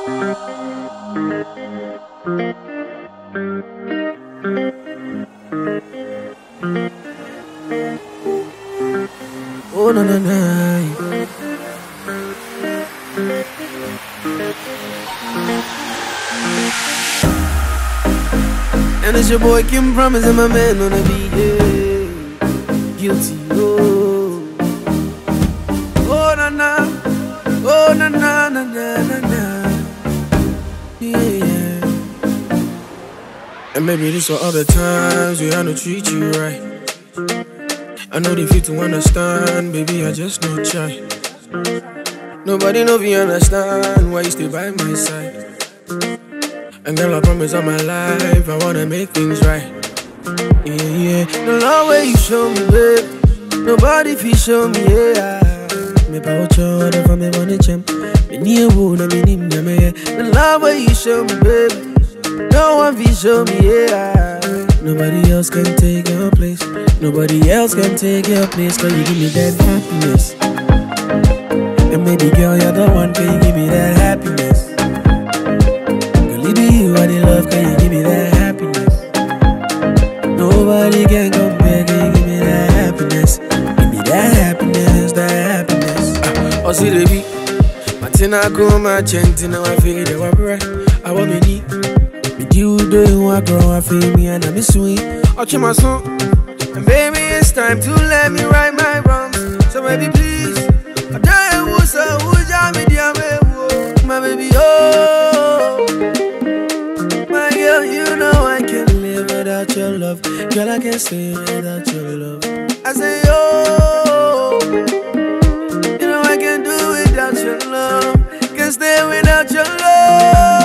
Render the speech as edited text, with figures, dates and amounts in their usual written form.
Oh na na na. And it's your boy Kim Promise and my man on the beat, yeah. Guilty, oh. Oh na na, oh na na na na na na. Yeah. And maybe this for other times we had to treat you right. I know they feel to understand, baby, I just no try. Nobody know if you understand why you stay by my side. And girl, I promise all my life, I wanna make things right. Yeah, yeah. The love way you show me, babe, nobody feel show me, yeah. Me pa ocho, whatever me wanna champ. Me near wood, me nim me, yeah. The love way you show me, babe, no one feel show me, yeah. Nobody else can take your place. Nobody else can take your place. Cause you give me that happiness. And maybe girl, you're the one. Can you give me that happiness? Girl, it be you I the love. Can you give me that happiness? Nobody can compare. Can you give me that happiness? Give me that happiness, that happiness. Oh, see the beat. Matina go my chanting. Now I feel it. I want me deep. With you doing what grow, I feel me and I'm sweet. Watch my song. And baby, it's time to let me right my wrongs. So baby, please, I tell you who's a who's my baby, oh. My girl, you know I can't live without your love. Girl, I can't stay without your love. I say, oh, you know I can't do without your love. Can't stay without your love.